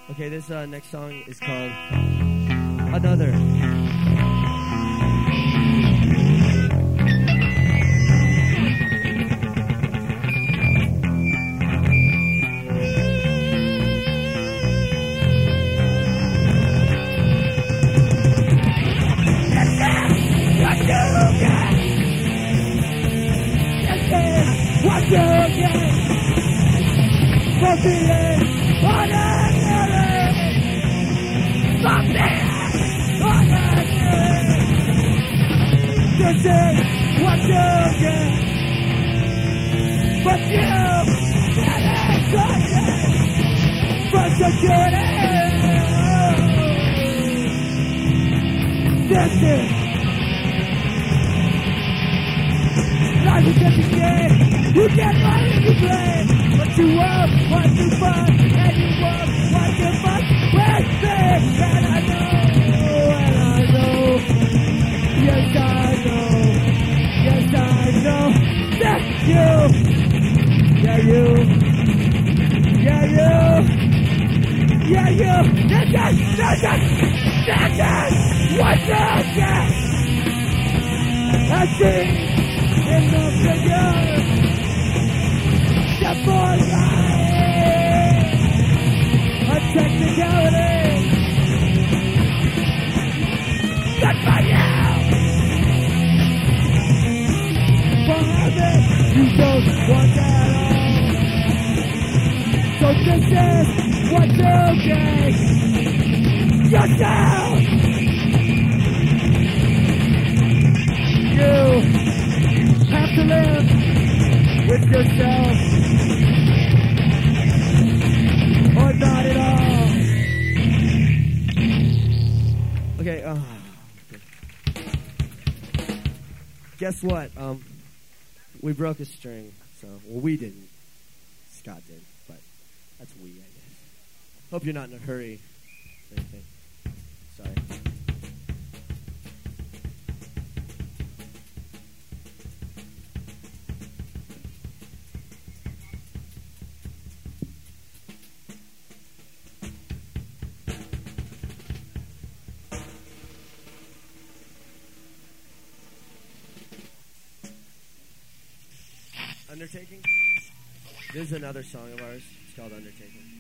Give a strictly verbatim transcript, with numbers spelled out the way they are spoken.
Okay, this uh, next song is called Another. What you get for feeling ordinary? Something ordinary. This is what you get, but you get exhausted for security. This is life is just a game. You get money to play, but you won't want to fun, and you won't want to fuck with me. And I know, and I know, yes I know, yes I know, that you, yeah you, yeah you, yeah you, that's it, that's it, that's it, what you get. I see in the figure. The boy life, a technicality. That's for you. For me, you don't want that all. So this is what you get yourself. You have to live with yourself. Or not at all. Okay, uh, guess what? Um, we broke a string, so, well, we didn't. Scott did, but that's we, I guess. Hope you're not in a hurry or anything. Sorry. Undertaking? This is another song of ours. It's called Undertaking.